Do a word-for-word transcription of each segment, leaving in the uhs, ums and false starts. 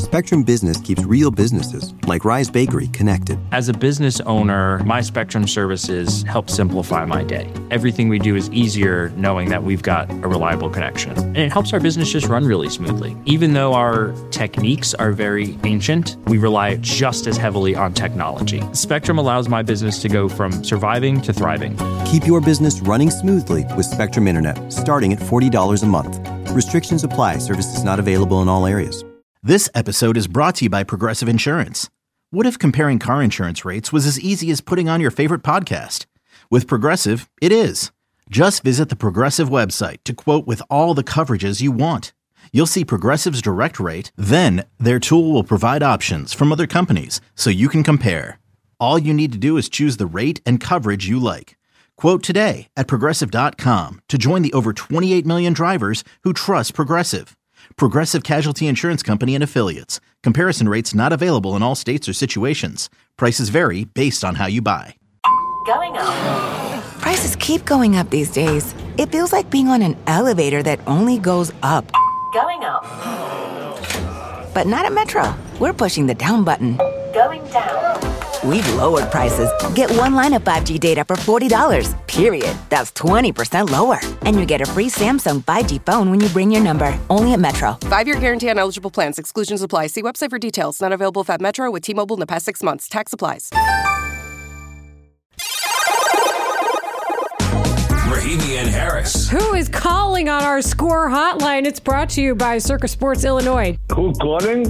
Spectrum Business keeps real businesses, like Rise Bakery, connected. As a business owner, my Spectrum services help simplify my day. Everything we do is easier knowing that we've got a reliable connection. And it helps our business just run really smoothly. Even though our techniques are very ancient, we rely just as heavily on technology. Spectrum allows my business to go from surviving to thriving. Keep your business running smoothly with Spectrum Internet, starting at forty dollars a month. Restrictions apply. Services not available in all areas. This episode is brought to you by Progressive Insurance. What if comparing car insurance rates was as easy as putting on your favorite podcast? With Progressive, it is. Just visit the Progressive website to quote with all the coverages you want. You'll see Progressive's direct rate, then their tool will provide options from other companies so you can compare. All you need to do is choose the rate and coverage you like. Quote today at Progressive dot com to join the over twenty-eight million drivers who trust Progressive. Progressive Casualty Insurance Company and Affiliates. Comparison rates not available in all states or situations. Prices vary based on how you buy. Going up. Prices keep going up these days. It feels like being on an elevator that only goes up. Going up. But not at Metro. We're pushing the down button. Going down. We've lowered prices. Get one line of five G data for forty dollars, period. That's twenty percent lower. And you get a free Samsung five G phone when you bring your number. Only at Metro. Five-year guarantee on eligible plans. Exclusions apply. See website for details. Not available at Metro with T-Mobile in the past six months. Tax applies. Rahimi and Harris. Who is calling on our score hotline? It's brought to you by Circa Sports Illinois. Who's calling?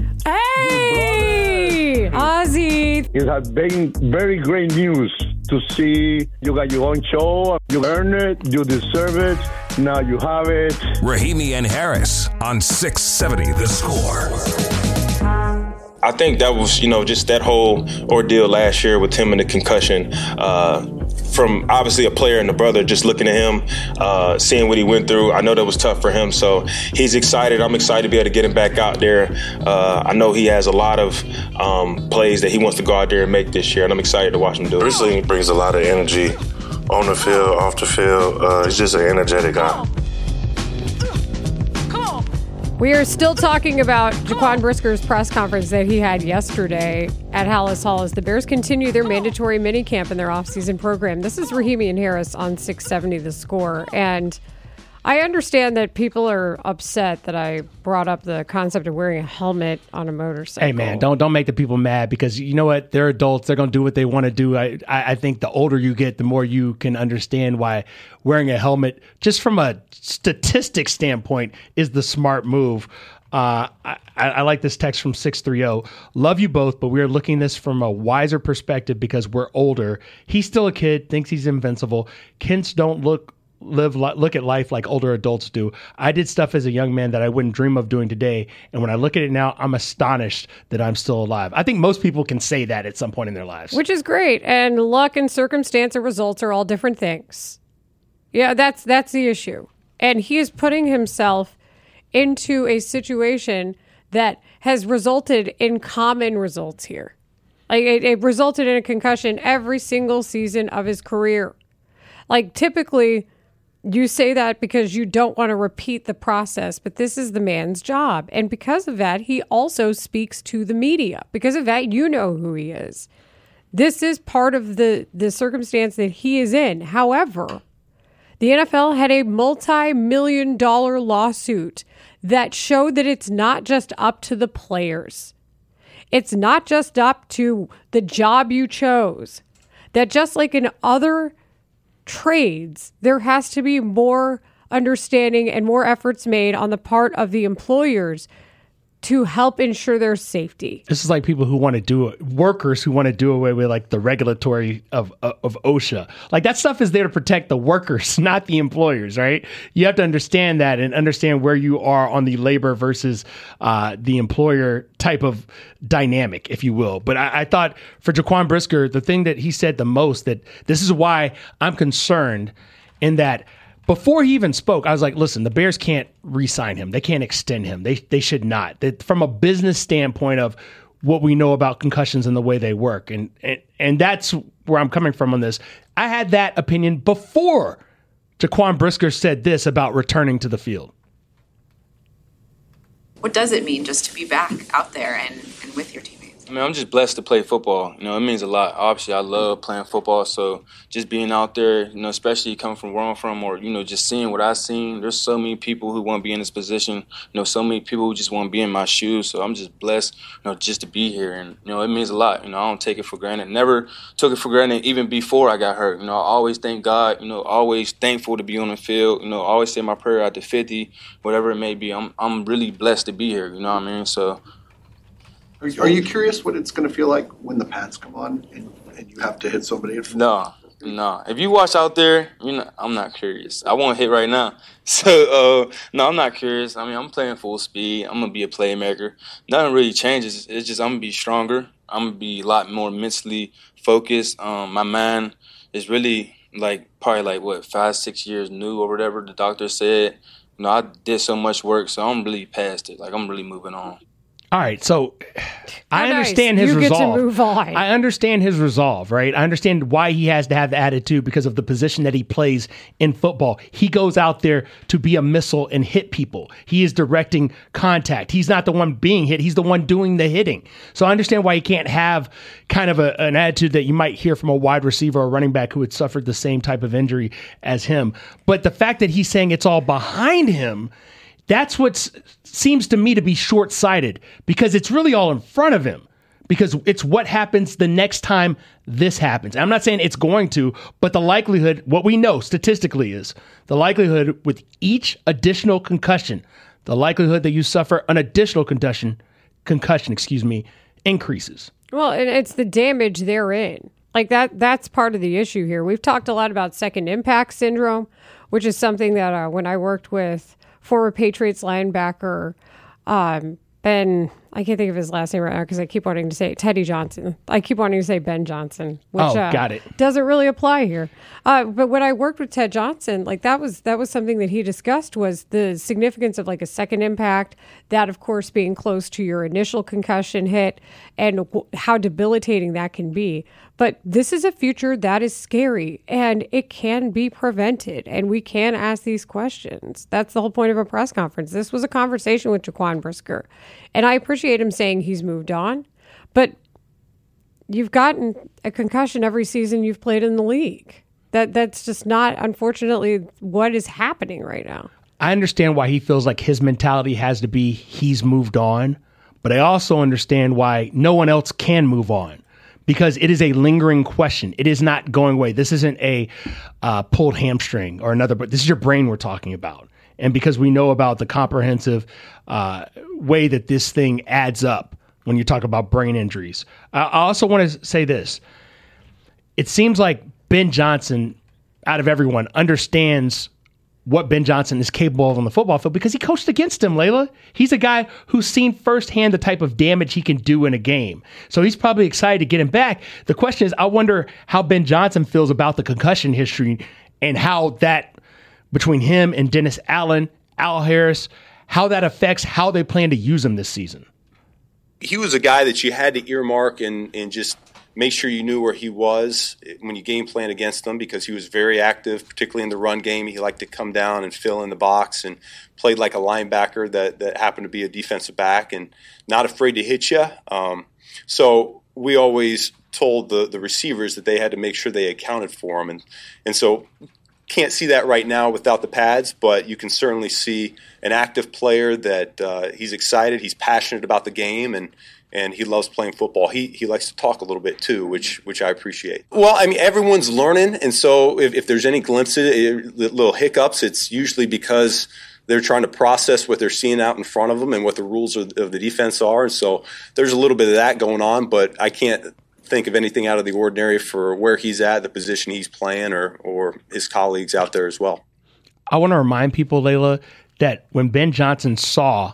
Hey, Ozzy. You have been very great news to see you got your own show. You earned it. You deserve it. Now you have it. Rahimi and Harris on six seventy The Score. I think that was, you know, just that whole ordeal last year with him and the concussion. Uh, from obviously a player and a brother, just looking at him, uh, seeing what he went through. I know that was tough for him. So he's excited. I'm excited to be able to get him back out there. Uh, I know he has a lot of um, plays that he wants to go out there and make this year, and I'm excited to watch him do it. Recently, he brings a lot of energy on the field, off the field. Uh, he's just an energetic guy. We are still talking about Jaquan Brisker's press conference that he had yesterday at Hallis Hall as the Bears continue their mandatory minicamp in their offseason program. This is Rahimi and Harris on six seventy The Score. And I understand that people are upset that I brought up the concept of wearing a helmet on a motorcycle. Hey, man, don't don't make the people mad because you know what? They're adults. They're going to do what they want to do. I, I I think the older you get, the more you can understand why wearing a helmet, just from a statistic standpoint, is the smart move. Uh, I, I like this text from six three zero. Love you both, but we are looking at this from a wiser perspective because we're older. He's still a kid, thinks he's invincible. Kids don't look live look at life like older adults do. I did stuff as a young man that I wouldn't dream of doing today, and when I look at it now, I'm astonished that I'm still alive. I think most people can say that at some point in their lives, which is great. And luck and circumstance and results are all different things. Yeah, that's that's the issue. And he is putting himself into a situation that has resulted in common results here. Like it, it resulted in a concussion every single season of his career. Like typically, you say that because you don't want to repeat the process, but this is the man's job. And because of that, he also speaks to the media. Because of that, you know who he is. This is part of the, the circumstance that he is in. However, the N F L had a multi-million dollar lawsuit that showed that it's not just up to the players. It's not just up to the job you chose. That just like in other trades, there has to be more understanding and more efforts made on the part of the employers to help ensure their safety. This is like people who want to do it, workers who want to do away with like the regulatory of, of of OSHA. Like that stuff is there to protect the workers, not the employers, right? You have to understand that and understand where you are on the labor versus uh, the employer type of dynamic, if you will. But I, I thought for Jaquan Brisker, the thing that he said the most, that this is why I'm concerned in that before he even spoke, I was like, listen, the Bears can't re-sign him. They can't extend him. They they should not. They, from a business standpoint of what we know about concussions and the way they work. And, and and that's where I'm coming from on this. I had that opinion before Jaquan Brisker said this about returning to the field. what does it mean just to be back out there and, and with your teammates? I mean, I'm just blessed to play football. You know, it means a lot. Obviously, I love playing football, so just being out there, you know, especially coming from where I'm from or, you know, just seeing what I've seen, there's so many people who want to be in this position, you know, so many people who just want to be in my shoes, so I'm just blessed, you know, just to be here, and, you know, it means a lot. You know, I don't take it for granted. Never took it for granted even before I got hurt. You know, I always thank God, you know, always thankful to be on the field, you know, always say my prayer at the fifty, whatever it may be. I'm I'm really blessed to be here, you know what I mean? So, Are you, are you curious what it's going to feel like when the pads come on and, and you have to hit somebody in front? No, no. If you watch out there, you know, I'm not curious. I won't hit right now. So, uh, no, I'm not curious. I mean, I'm playing full speed. I'm going to be a playmaker. Nothing really changes. It's just I'm going to be stronger. I'm going to be a lot more mentally focused. Um, my mind is really, like, probably like, what, five, six years new or whatever the doctor said. You know, I did so much work, so I'm really past it. Like, I'm really moving on. All right, so I nice. understand his You get resolve. to move on. I understand his resolve, right? I understand why he has to have the attitude because of the position that he plays in football. He goes out there to be a missile and hit people. He is directing contact. He's not the one being hit. He's the one doing the hitting. So I understand why he can't have kind of a, an attitude that you might hear from a wide receiver or running back who had suffered the same type of injury as him. But the fact that he's saying it's all behind him, that's what seems to me to be short-sighted, because it's really all in front of him, because it's what happens the next time this happens. I'm not saying it's going to, but the likelihood, what we know statistically is the likelihood with each additional concussion, the likelihood that you suffer an additional concussion, concussion, excuse me, increases. Well, and it's the damage therein. Like that, that's part of the issue here. We've talked a lot about second impact syndrome, which is something that uh, when I worked with former Patriots linebacker, um, Ben, I can't think of his last name right now because I keep wanting to say Teddy Johnson. I keep wanting to say Ben Johnson, which oh, uh, got it. doesn't really apply here. Uh, but when I worked with Ted Johnson, like that was that was something that he discussed, was the significance of like a second impact, that of course being close to your initial concussion hit, and w- how debilitating that can be. But this is a future that is scary, and it can be prevented, and we can ask these questions. That's the whole point of a press conference. This was a conversation with Jaquan Brisker, and I appreciate him saying he's moved on, but you've gotten a concussion every season you've played in the league. That That's just not, unfortunately, what is happening right now. I understand why he feels like his mentality has to be he's moved on, but I also understand why no one else can move on. Because it is a lingering question. It is not going away. This isn't a uh, pulled hamstring or another, but this is your brain we're talking about. And because we know about the comprehensive uh, way that this thing adds up when you talk about brain injuries. I also want to say this. It seems like Ben Johnson, out of everyone, understands what Ben Johnson is capable of on the football field because he coached against him, Layla. He's a guy who's seen firsthand the type of damage he can do in a game. So he's probably excited to get him back. The question is, I wonder how Ben Johnson feels about the concussion history and how that, between him and Dennis Allen, Al Harris, how that affects how they plan to use him this season. He was a guy that you had to earmark and, and just make sure you knew where he was when you game plan against him, because he was very active, particularly in the run game. He liked to come down and fill in the box and played like a linebacker that, that happened to be a defensive back and not afraid to hit you. Um, so we always told the, the receivers that they had to make sure they accounted for him. And, and so can't see that right now without the pads, but you can certainly see an active player that uh, he's excited, he's passionate about the game, and and he loves playing football. He he likes to talk a little bit too, which which I appreciate. Well, I mean, everyone's learning, and so if, if there's any glimpses, little hiccups, it's usually because they're trying to process what they're seeing out in front of them and what the rules of, of the defense are. And so there's a little bit of that going on, but I can't think of anything out of the ordinary for where he's at, the position he's playing, or or his colleagues out there as well. I want to remind people, Layla, that when Ben Johnson saw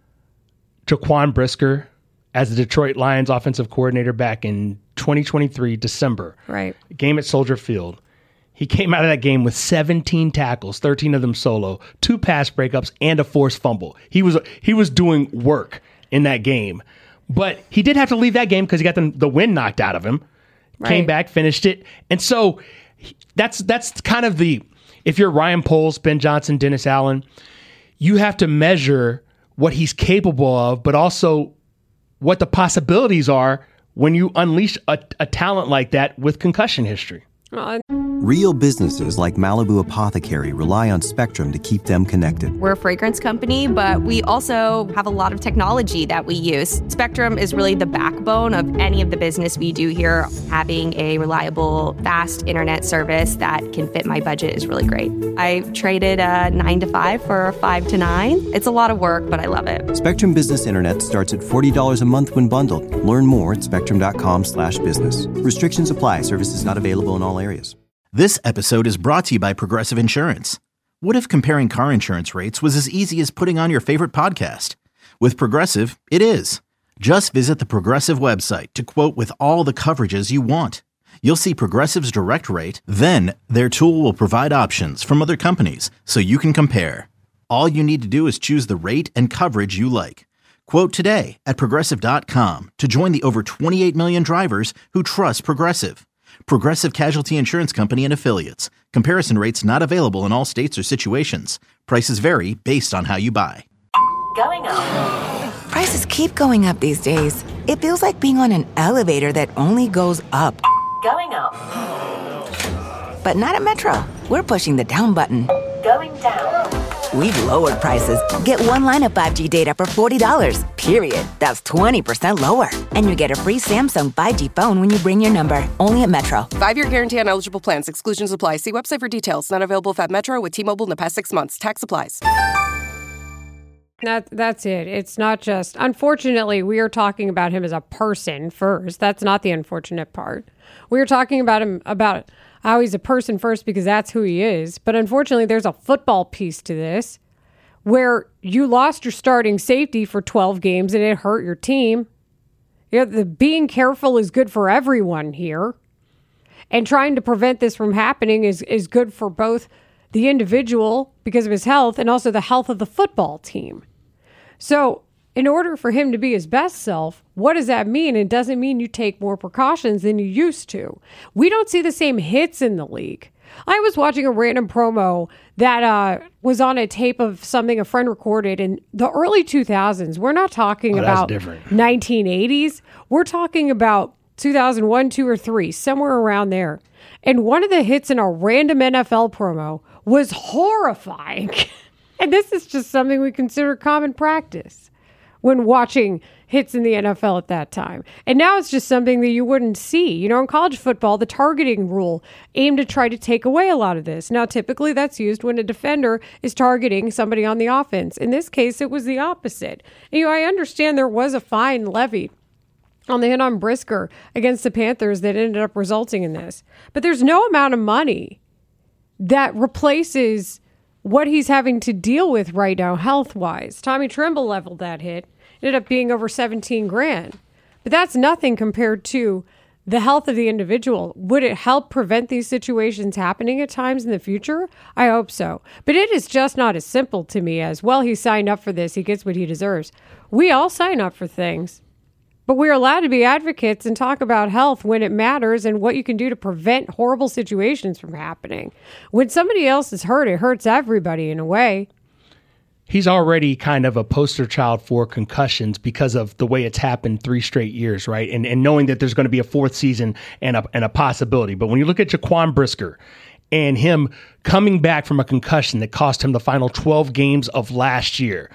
Jaquan Brisker as the Detroit Lions offensive coordinator back in twenty twenty-three, December, right, game at Soldier Field, he came out of that game with seventeen tackles, thirteen of them solo, two pass breakups, and a forced fumble. He was he was doing work in that game. But he did have to leave that game because he got the, the wind knocked out of him, right. Came back, finished it. And so that's that's kind of the, if you're Ryan Poles, Ben Johnson, Dennis Allen, you have to measure what he's capable of, but also what the possibilities are when you unleash a, a talent like that with concussion history. Real businesses like Malibu Apothecary rely on Spectrum to keep them connected. We're a fragrance company, but we also have a lot of technology that we use. Spectrum is really the backbone of any of the business we do here. Having a reliable, fast internet service that can fit my budget is really great. I traded a nine to five for a five to nine. It's a lot of work, but I love it. Spectrum Business Internet starts at forty dollars a month when bundled. Learn more at spectrum.com slash business. Restrictions apply. Services not available in all areas. This episode is brought to you by Progressive Insurance. What if comparing car insurance rates was as easy as putting on your favorite podcast? With Progressive, it is. Just visit the Progressive website to quote with all the coverages you want. You'll see Progressive's direct rate, then their tool will provide options from other companies so you can compare. All you need to do is choose the rate and coverage you like. Quote today at progressive dot com to join the over twenty-eight million drivers who trust Progressive. Progressive Casualty Insurance Company and Affiliates. Comparison rates not available in all states or situations. Prices vary based on how you buy. Going up. Prices keep going up these days. It feels like being on an elevator that only goes up. Going up. But not at Metro. We're pushing the down button. Going down. We've lowered prices. Get one line of five G data for forty dollars, period. That's twenty percent lower. And you get a free Samsung five G phone when you bring your number. Only at Metro. Five-year guarantee on eligible plans. Exclusions apply. See website for details. Not available at Metro with T-Mobile in the past six months. Tax applies. That, that's it. It's not just... Unfortunately, we are talking about him as a person first. That's not the unfortunate part. We are talking about him about... how he's a person first because that's who he is. But unfortunately, there's a football piece to this where you lost your starting safety for twelve games and it hurt your team. You know, the being careful is good for everyone here. And trying to prevent this from happening is, is good for both the individual because of his health and also the health of the football team. So in order for him to be his best self, what does that mean? It doesn't mean you take more precautions than you used to. We don't see the same hits in the league. I was watching a random promo that uh, was on a tape of something a friend recorded in the early two thousands. We're not talking oh, about different. nineteen eighties. We're talking about two thousand one, two, or three, somewhere around there. And one of the hits in a random N F L promo was horrifying. And this is just something we consider common practice when watching hits in the N F L at that time. And now it's just something that you wouldn't see. You know, in college football, the targeting rule aimed to try to take away a lot of this. Now, typically that's used when a defender is targeting somebody on the offense. In this case, it was the opposite. And, you know, I understand there was a fine levied on the hit on Brisker against the Panthers that ended up resulting in this. But there's no amount of money that replaces what he's having to deal with right now health-wise. Tommy Tremble leveled that hit. Ended up being over seventeen grand. But that's nothing compared to the health of the individual. Would it help prevent these situations happening at times in the future? I hope so. But it is just not as simple to me as, well, he signed up for this. He gets what he deserves. We all sign up for things. But we're allowed to be advocates and talk about health when it matters and what you can do to prevent horrible situations from happening. When somebody else is hurt, it hurts everybody in a way. He's already kind of a poster child for concussions because of the way it's happened three straight years, right? And and knowing that there's going to be a fourth season and a, and a possibility. But when you look at Jaquan Brisker and him coming back from a concussion that cost him the final twelve games of last year,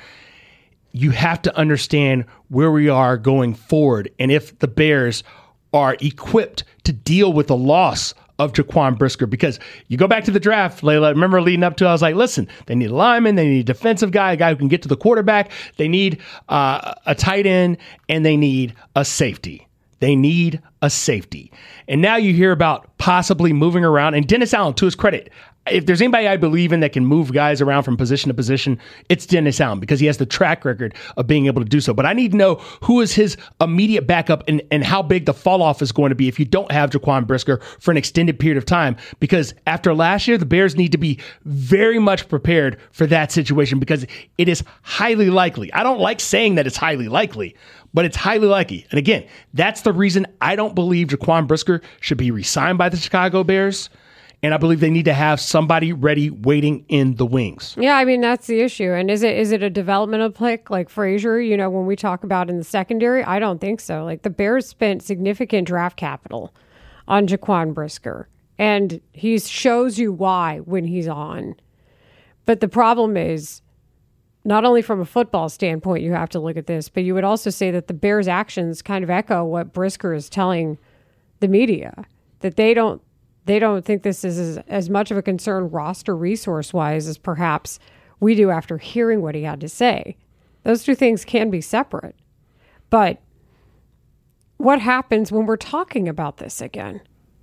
you have to understand where we are going forward and if the Bears are equipped to deal with the loss of Jaquan Brisker. Because you go back to the draft, Layla, remember leading up to it, I was like, listen, they need a lineman, they need a defensive guy, a guy who can get to the quarterback, they need uh, a tight end, and they need a safety. They need a safety. And now you hear about possibly moving around. And Dennis Allen, to his credit, if there's anybody I believe in that can move guys around from position to position, it's Dennis Allen because he has the track record of being able to do so. But I need to know who is his immediate backup and, and how big the fall off is going to be if you don't have Jaquan Brisker for an extended period of time. Because after last year, the Bears need to be very much prepared for that situation because it is highly likely. I don't like saying that it's highly likely, but it's highly likely. And again, that's the reason I don't believe Jaquan Brisker should be re-signed by the Chicago Bears. And I believe they need to have somebody ready waiting in the wings. Yeah, I mean, that's the issue. And is it is it a developmental pick like Frazier, you know, when we talk about in the secondary? I don't think so. Like, the Bears spent significant draft capital on Jaquan Brisker. And he shows you why when he's on. But the problem is, not only from a football standpoint, you have to look at this, but you would also say that the Bears' actions kind of echo what Brisker is telling the media, that they don't they don't think this is as, as much of a concern roster resource-wise as perhaps we do after hearing what he had to say. Those two things can be separate. But what happens when we're talking about this again?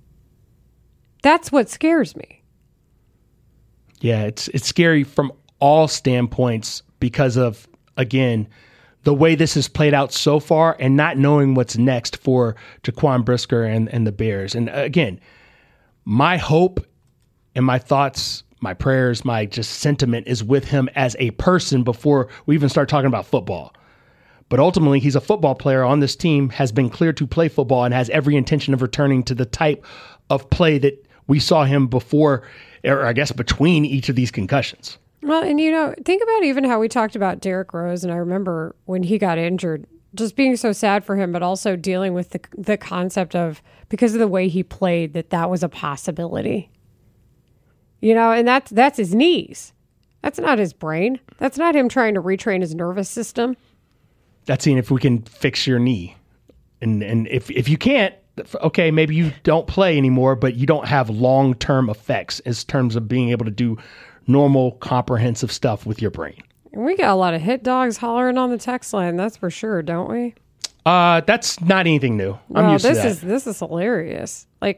That's what scares me. Yeah, it's it's scary from all standpoints because of, again, the way this has played out so far and not knowing what's next for Jaquan Brisker and, and the Bears. And again, my hope and my thoughts, my prayers, my just sentiment is with him as a person before we even start talking about football. But ultimately, he's a football player on this team, has been cleared to play football, and has every intention of returning to the type of play that we saw him before, or I guess between each of these concussions. Well, and you know, think about even how we talked about Derrick Rose, and I remember when he got injured, just being so sad for him, but also dealing with the the concept of, because of the way he played, that that was a possibility. You know, and that's that's his knees. That's not his brain. That's not him trying to retrain his nervous system. That's seeing if we can fix your knee. And and if if you can't, okay, maybe you don't play anymore, but you don't have long-term effects in terms of being able to do normal, comprehensive stuff with your brain. We got a lot of hit dogs hollering on the text line, that's for sure, don't we? Uh, that's not anything new. I'm well, used this to that. is this is hilarious. Like,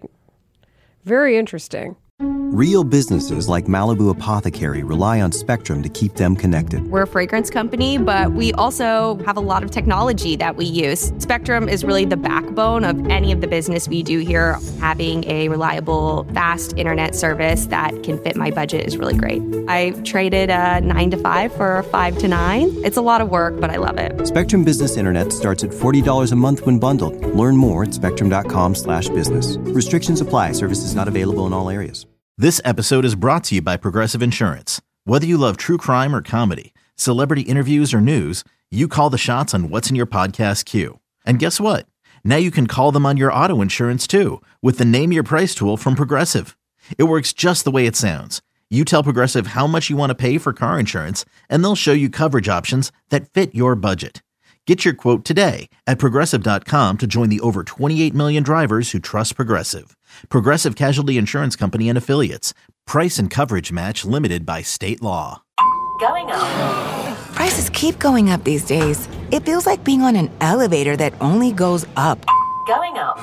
very interesting. Real businesses like Malibu Apothecary rely on Spectrum to keep them connected. We're a fragrance company, but we also have a lot of technology that we use. Spectrum is really the backbone of any of the business we do here. Having a reliable, fast internet service that can fit my budget is really great. I traded a nine to five for a five to nine. It's a lot of work, but I love it. Spectrum Business Internet starts at forty dollars a month when bundled. Learn more at spectrum.com slash business. Restrictions apply. Services not available in all areas. This episode is brought to you by Progressive Insurance. Whether you love true crime or comedy, celebrity interviews or news, you call the shots on what's in your podcast queue. And guess what? Now you can call them on your auto insurance too with the Name Your Price tool from Progressive. It works just the way it sounds. You tell Progressive how much you want to pay for car insurance, and they'll show you coverage options that fit your budget. Get your quote today at Progressive dot com to join the over twenty-eight million drivers who trust Progressive. Progressive Casualty Insurance Company and Affiliates. Price and coverage match limited by state law. Going up. Prices keep going up these days. It feels like being on an elevator that only goes up. Going up.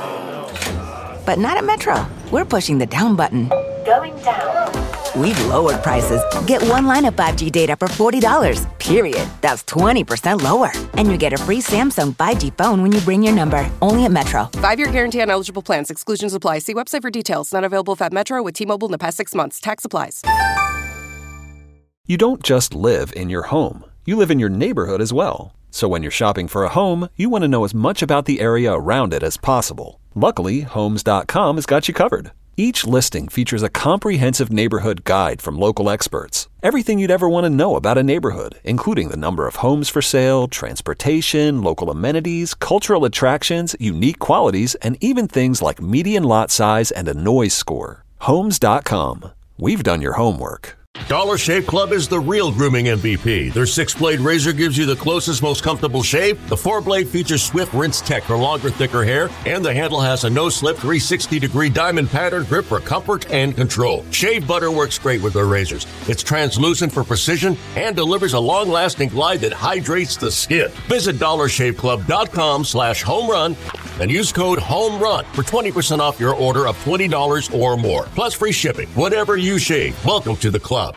But not at Metro. We're pushing the down button. Going down. We've lowered prices. Get one line of five G data for forty dollars, period. That's twenty percent lower. And you get a free Samsung five G phone when you bring your number. Only at Metro. Five-year guarantee on eligible plans. Exclusions apply. See website for details. Not available if at Metro with T-Mobile in the past six months. Tax applies. You don't just live in your home. You live in your neighborhood as well. So when you're shopping for a home, you want to know as much about the area around it as possible. Luckily, Homes dot com has got you covered. Each listing features a comprehensive neighborhood guide from local experts. Everything you'd ever want to know about a neighborhood, including the number of homes for sale, transportation, local amenities, cultural attractions, unique qualities, and even things like median lot size and a noise score. Homes dot com. We've done your homework. Dollar Shave Club is the real grooming M V P. Their six-blade razor gives you the closest, most comfortable shave. The four-blade features Swift Rinse Tech for longer, thicker hair. And the handle has a no-slip three hundred sixty degree diamond pattern grip for comfort and control. Shave butter works great with their razors. It's translucent for precision and delivers a long-lasting glide that hydrates the skin. Visit dollar shave club dot com slash home run and use code HOMERUN for twenty percent off your order of twenty dollars or more. Plus free shipping. Whatever you shave, welcome to the club.